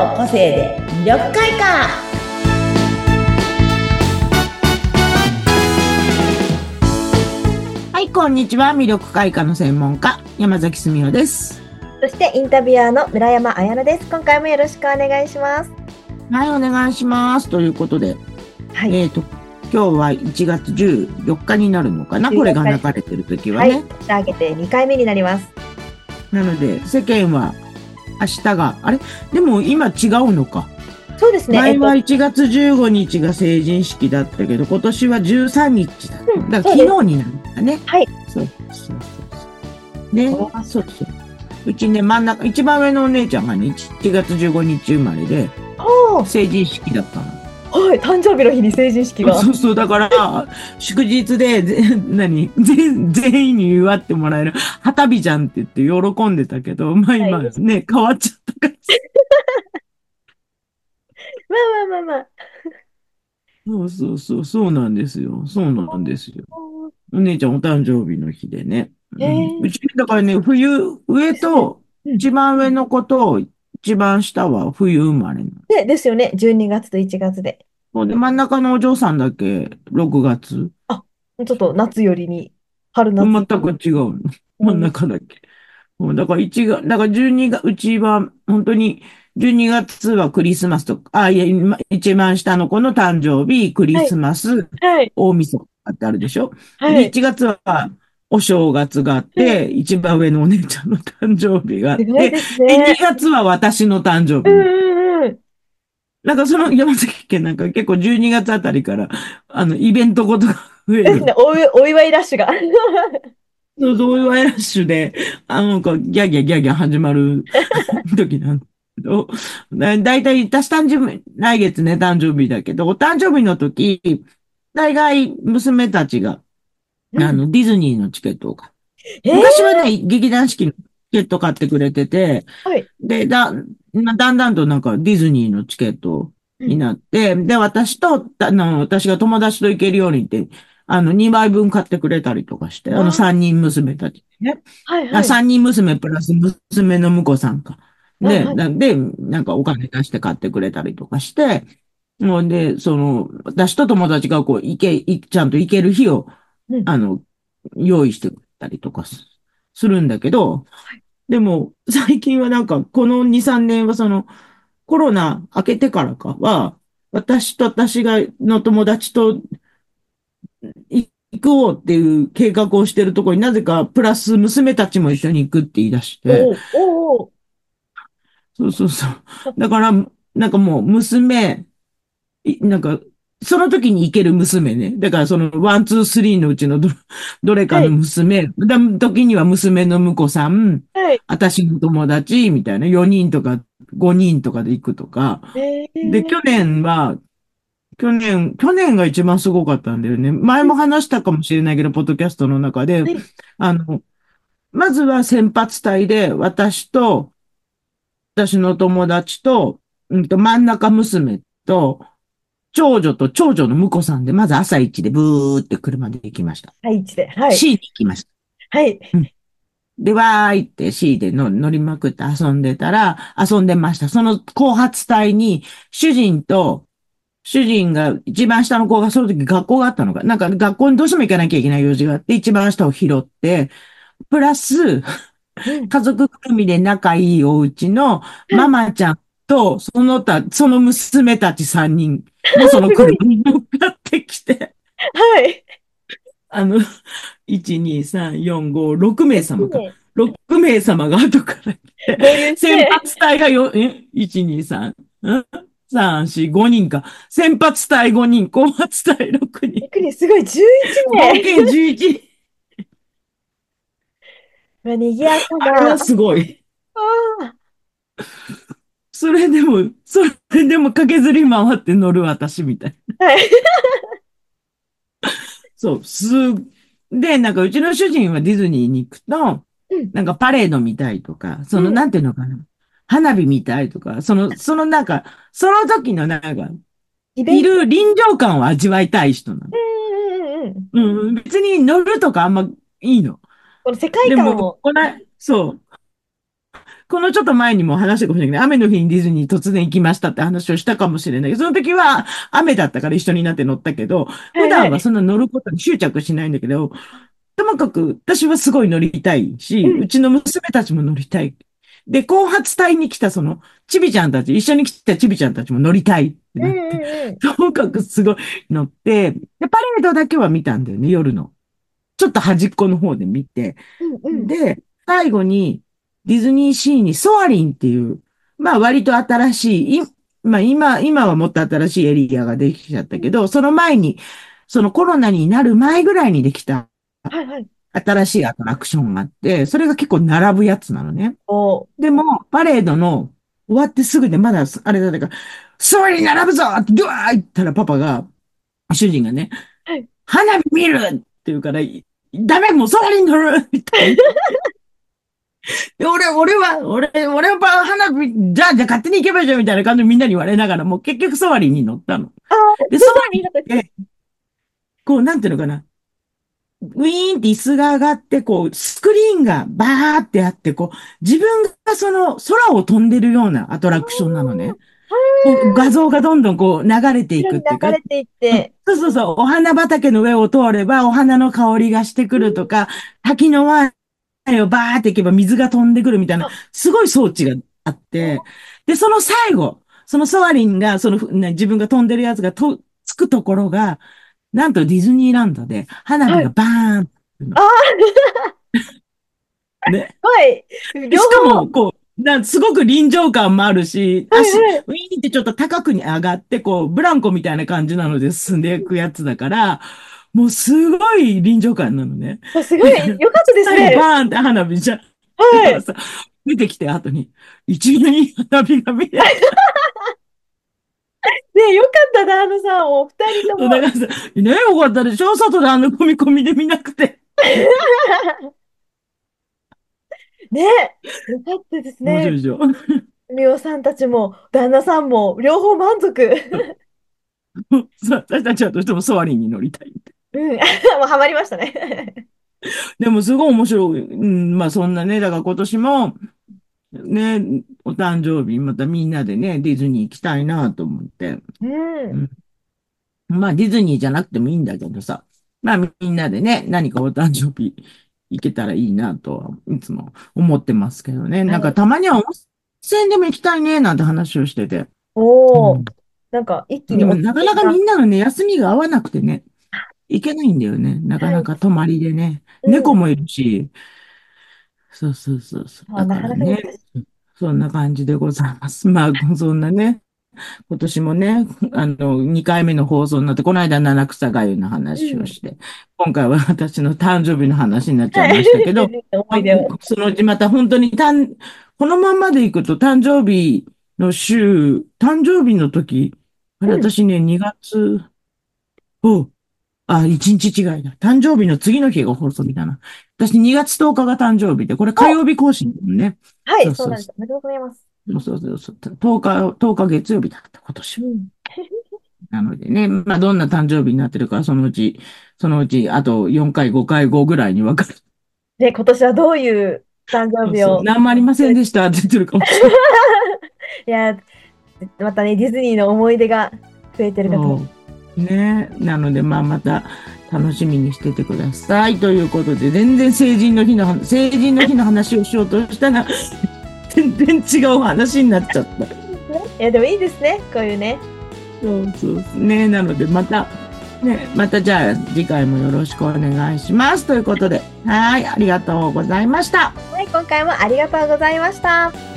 の個性で魅力開花。はい、こんにちは。魅力開花の専門家山崎澄夫です。 そしてインタビュアーの村山彩乃です。今回もよろしくお願いします。 はい、お願いします。ということで、 はい、 今日は1月14日になるのかな、これが流れてる時はね。 はい、年上げて2回目になります。 なので、世間は明日が、あれでも今違うのか。 そうですね。 前は1月15日が成人式だったけど、今年は13日だった。だから昨日になるんだね。 はい。 そう。ね、そう。うちね、真ん中、一番上のお姉ちゃんがね、1月15日生まれで、成人式だったの。 はい、誕生日の日に成人式が。 そう、だから、祝日で、全員に祝ってもらえる、旗日じゃんって言って喜んでたけど、まあ今ね、変わっちゃったから。 まあ。 そうなんですよ。そうなんですよ。お姉ちゃんお誕生日の日でね。うち、だからね、上と、一番上の子と、一番下は冬生まれなの。 ですよね。12月と1月で。 で、真ん中のお嬢さんだけ6月。 あ、ちょっと夏寄りに、春夏。 全く違うの。真ん中だけ。だからだから12月、うちは本当に12月はクリスマスとか、一番下の子の誕生日、クリはい、 スマス、 はい、 大晦日ってあるでしょ。で、 はい。 1月はお正月があっうん、 て、一番上のお姉ちゃんの誕生日があって、 すごいですで、 ね。 2月は私の誕生日。 うん。 なんかその山崎県なんか結構12月あたりから、イベントごとが増える。 ですね。お祝いラッシュが。 そういうワイラッシュで、なんかギャーギャーギャーギャー始まる時なんだけど、だいたい私誕生日、来月ね、誕生日だけど、お誕生日の時、大概娘たちが、 うん。 ディズニーのチケットを買う。 えー、 昔はね、劇団四季のチケット買ってくれてて、 はい。 で、だんだんとなんかディズニーのチケットにうん。 なって、で、私が友達と行けるようにって、2枚分買ってくれたりとかして、 あ、 3人娘たちね。 はい。 3人娘プラス娘の婿さんか。で、 はい。 なんかお金出して買ってくれたりとかして、もうで、私と友達がこう、ちゃんと行ける日を、 うん。 あの、用意してくれたりとかするんだけど、でも、最近はなんか、この2、3年はコロナ明けてからかは、私の友達と行こうっていう計画をしてるところになぜか、プラス娘たちも一緒に行くって言い出して、 おー。 そう。だから、なんかもうなんか、その時に行ける娘ね。だからそのワン、ツー、スリーのうちのどれかのはい。 娘、時には娘の婿さん、 はい。 私の友達、みたいな4人とか5人とかで行くとか。で、去年が一番すごかったんだよね。前も話したかもしれないけど、ポッドキャストの中で、 はい。 あの、まずは先発隊で、私の友達と、真ん中娘と、長女と長女の婿さんで、まず朝一でブーって車で行きました。 はい、一で。はい。 C に行きました。 はい。 うん。で、わーいって C で乗りまくって遊んでました。その後発隊に、主人が一番下の子がその時学校があったのか、なんか学校にどうしても行かなきゃいけない用事があって、一番下を拾って、プラス、 うん。 家族ぐるみで仲いいお家のはい。 ママちゃんと、その娘たち3人もその車に乗っかってきて、 はい。 あの、1、2、3、4、5、6名様か。 ね、 6名様が後から来て、 合流し先て、 発隊が1、2、3、3、4、5人か。先発隊5人、後発隊6人。 逆にすごい、11 合計名。 11。 賑やかあれはな。 すごい。 あそれでも駆けずり回って乗る私みたい。 はい。 そう、なんかうちの主人はディズニーに行くと、 うん。 なんかパレード見たいとか、 うん。 なんていうのかな。花火見たいとか、なんか、その時のなんか、 イベント。 臨場感を味わいたい人なの。 うん。 うん、別に乗るとかあんまいいの。 この世界でも、 観を。 そう。 このちょっと前にも話したかもしれないけど、雨の日にディズニー突然行きましたって話をしたかもしれないけど、その時は雨だったから一緒になって乗ったけど、普段はそんな乗ることに執着しないんだけど、ともかく私はすごい乗りたいし、うちの娘たちも乗りたい。で、後発隊に来たその、チビちゃんたち、一緒に来たチビちゃんたちも乗りたいってなって、ともかくすごい乗って、で、パレードだけは見たんだよね、夜の。ちょっと端っこの方で見て。で、最後にディズニーシーにソアリンっていう、まあ割と新しい、まあ今はもっと新しいエリアができちゃったけど、その前に、そのコロナになる前ぐらいにできた新しいアトラクションがあって、それが結構並ぶやつなのね。でも、パレードの終わってすぐでまだ、あれだから、ソアリン並ぶぞってドワー言ったらパパが、主人がね、花火見るって言うから、ダメ、もうソアリン乗るみたいな。俺は花火、じゃあ勝手に行けばいいじゃんみたいな感じでみんなに言われながら、もう結局ソアリンに乗ったの。で、ソアリンって、こう、なんていうのかな。ウィーンって椅子が上がって、こう、スクリーンがバーってあって、こう、自分がその空を飛んでるようなアトラクションなのね。画像がどんどんこう流れていくっていうか。 流れていって。 そうそうそう。お花畑の上を通れば、お花の香りがしてくるとか、滝の前をバーって行けば水が飛んでくるみたいな、すごい装置があって、で、その最後、そのソアリンが、自分が飛んでるやつがつくところが、なんとディズニーランドで花火がバーンね。しかも、こう、すごく臨場感もあるし、ウィーンってちょっと高くに上がって、こう、ブランコみたいな感じなので進んでいくやつだから、もうすごい臨場感なのね。 すごい、よかったですね。 最後バーンって花火じゃん。だからさ、出てきて後に、一面に花火が見えた。 ねよかったな、さん、お二人とも。 だからさ、ねよかったでしょ外で込みで見なくて。 ねよかったですね。 面白いでしょ。 みおさんたちも、旦那さんも、両方満足。 私たちはどうしてもソアリンに乗りたい。 もうハマりましたね。 でもすごい面白い。まあそんなね、だから今年も、ね、お誕生日、またみんなでね、ディズニー行きたいなと思って。まあディズニーじゃなくてもいいんだけどさ。まあみんなでね、何かお誕生日行けたらいいなとはいつも思ってますけどね。なんかたまには温泉でも行きたいね、なんて話をしてて。 なんか一気に。 でもなかなかみんなのね、休みが合わなくてね、行けないんだよね。なかなか泊まりでね。猫もいるし。そうそうそうそう。だからね、そんな感じでございます。まあ、そんなね、今年もね、2回目の放送になって、この間七草がゆの話をして、今回は私の誕生日の話になっちゃいましたけど、そのうちまた本当にこのままでいくと誕生日の誕生日の時、私ね、2月、1日違いだ。誕生日の次の日が放送日だな。私2月10日が誕生日で、これ火曜日更新だもんね。 はい、そうなんです。おめでとうございます。 そう。10日月曜日だった、今年は。なのでね、まあどんな誕生日になってるか、そのうち、あと4回、5回後ぐらいに分かる。 で、今年はどういう誕生日を。 何もありませんでしたって言ってるかもしれない。 いや、またね、ディズニーの思い出が増えてるかと。 ね、なので、まあまた楽しみにしててください。ということで、全然成人の日の話をしようとしたら、全然違う話になっちゃった。 いや、でもいいですね、こういうね。 そうですね。なので、またじゃあ、次回もよろしくお願いします。ということで、はい、ありがとうございました。 はい、今回もありがとうございました。